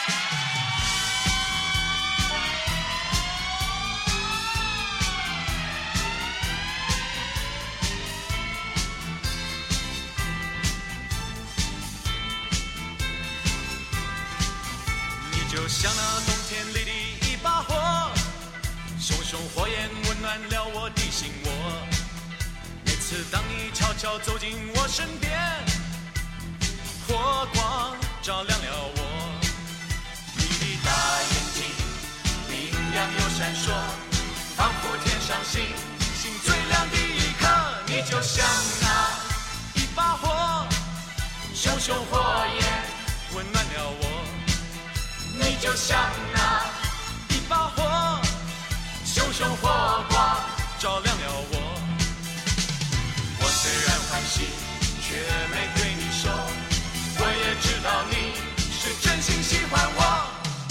就像那冬天里的一把火，熊熊火焰温暖了我的心窝。每次当你悄悄走进我身边，火光照亮了我。你的大眼睛明亮又闪烁，仿佛天上星星最亮的一颗。你就像那一把火，熊熊火焰温暖了我。你就像那一把火，熊熊火光照亮了我。我虽然欢喜，却没对你说，我也知道你是真心喜欢我。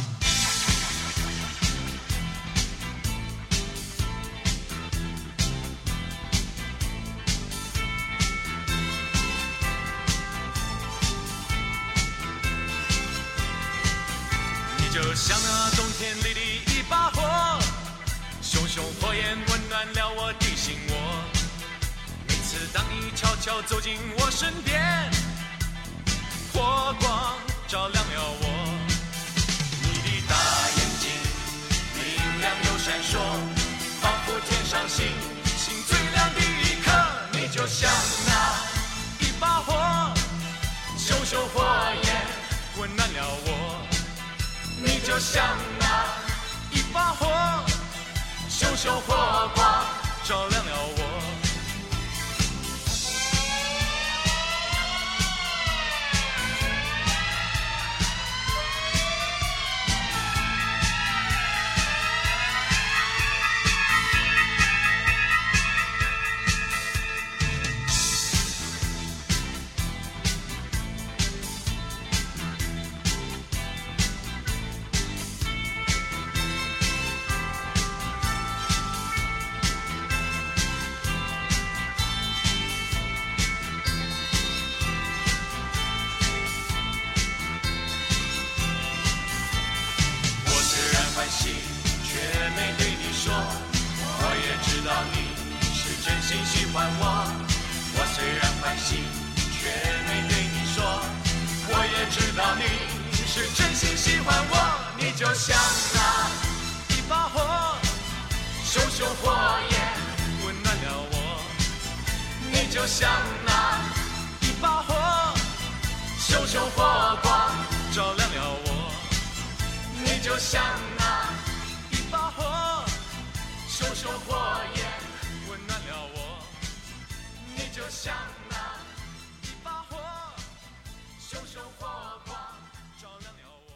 就像那冬天里的一把火，熊熊火焰温暖了我的心窝。每次当你悄悄走进我身边，火光照亮了我。你的大眼睛明亮又闪烁，仿佛天上星星最亮的一颗。你就像那一把火，熊熊火焰温暖了我。你就像那一把火，熊熊火光照亮了我。就像那一把火，熊熊火焰温暖了我。你就像那一把火，熊熊火光照亮了我。你就像那一把火，熊熊火焰温暖了我。你就像那一把火，熊熊火光照亮了我。